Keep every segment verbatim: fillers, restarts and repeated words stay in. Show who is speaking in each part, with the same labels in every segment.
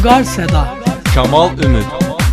Speaker 1: Vüqar Seda,
Speaker 2: Kamal Ümid.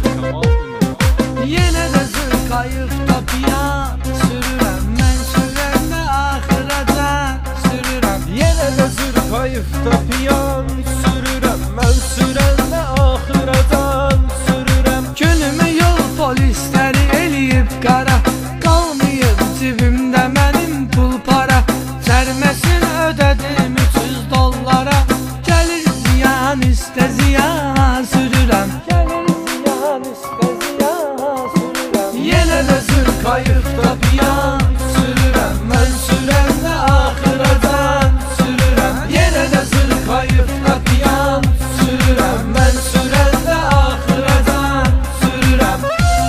Speaker 1: yenə də zırqayıqda piyan sürürəm, mən sürəndə axıraca sürürəm.
Speaker 3: Yenə də zırqayıqda piyan sürürəm, mən sürəndə axıracan sürürəm.
Speaker 1: Günümü yol polisləri eləyib qara, qalmayıb cibimdə mənim pul para. Sərməsini ödədim üç yüz dollara, gəlir ziyan istə ziyan sürürəm.
Speaker 3: Gəlir ziyan istə ziyan sürürəm.
Speaker 1: Yenə də zırqayıqda piyan sürürəm, mən sürəndə axıracan sürürəm. Yenə də zırqayıqda piyan sürürəm, mən sürəndə axıracan sürürəm.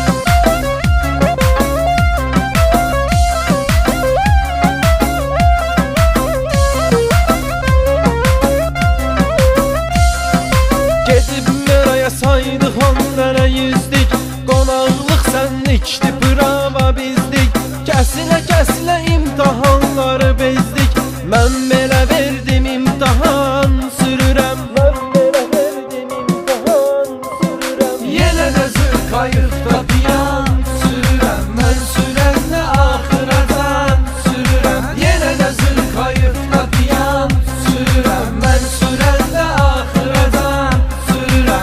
Speaker 3: Gedib meraya saydıq on dənə yüzlük, qonaqlıq sənlikdi, prava bizdik. Kəsilə kəsilə imtahanları bezdik, mən belə verdim imtahan sürürəm. Mən belə verdim imtahan sürürəm.
Speaker 1: Yenə də zırqayıqda piyan sürürəm, mən sürəndə axıracan sürürəm. Yenə də zırqayıqda piyan sürürəm, mən sürəndə axıracan sürürəm.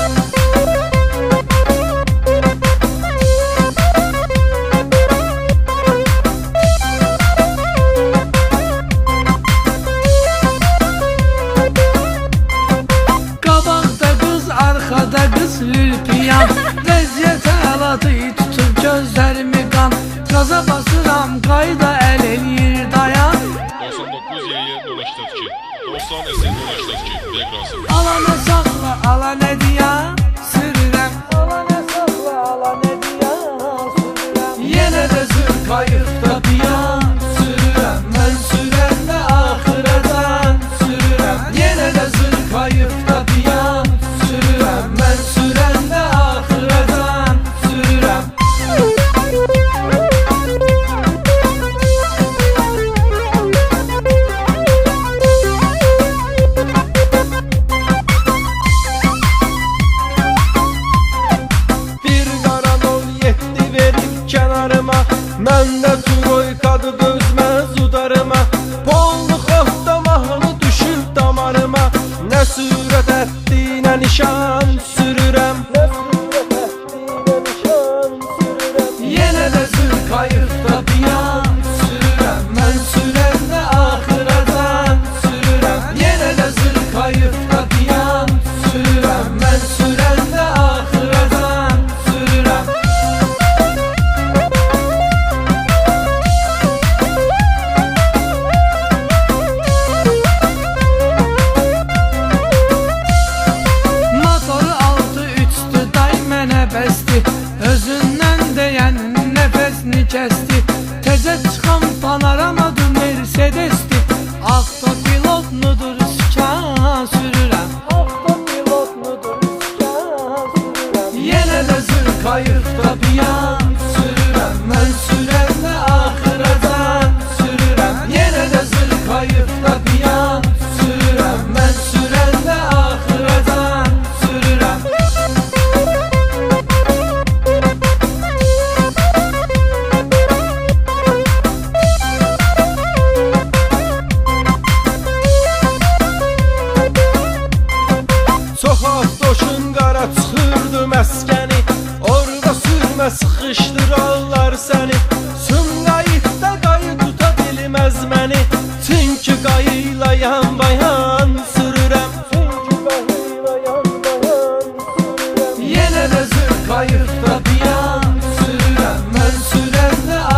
Speaker 1: Qabaqda qız, arxada qız lülpiyan, vəziyyət əladı tutub gözlərimi qan. Qaza basıram, qayda əl eləyir dayan.
Speaker 4: doksan dokuz Y Y nol seksen iki doksan S nol seksen iki Belgrası.
Speaker 1: Ala nə saxla, ala nə diyan sürürəm.
Speaker 3: Ala nə saxla, ala nə diyan sürürəm.
Speaker 1: Yenə də zırqayıqda piyan sürürəm, mən sürəndə axıracan sürürəm. Yenə də zırqayıqda piyan sürürəm, mən sürəndə axıracan sürürəm.
Speaker 3: Bir qara nol yeddi verib kənarıma, mən də troykadı dözməz udarıma. Pollu xofta mahnı düşüb damarıma, nə sürət ətdiyinə nişan sürürəm. Nə sürət ətdiyinə nişan sürürəm.
Speaker 1: Yenə də zırqayıqda piyan sürürəm, mən sürəndə axıracan sürürəm. Yenə də zırqayıqda piyan sürürəm, mən sürəndə axıracan sürürəm. Motoru altı üçdü, day mənə bəsdi, özündən deyən nəfəsini kəsdi. Tezə çıxan panoramadır, Mercedesdi, avtopilot mudur, sıkan sürürəm.
Speaker 3: Avtopilot mudur, iskan sürürəm.
Speaker 1: Yenə də zırqayıqda piyan sürürəm, mən sürəndə axıracan sürürəm. Yenə də zırqayıqda piyan sürürəm, mən sürəndə axıracan sürürəm.
Speaker 3: Çox avtoşun qara çıxırdı məskəni, orada sürmə sıxışdırarlar səni. Sumqayıqda qayı tuta bilməz məni, çünki qayıyla yan bayan sürürəm. Çünki qayıyla yan bayan sürürəm.
Speaker 1: Yenə də zırqayıqda piyan sürürəm, mən sürəndə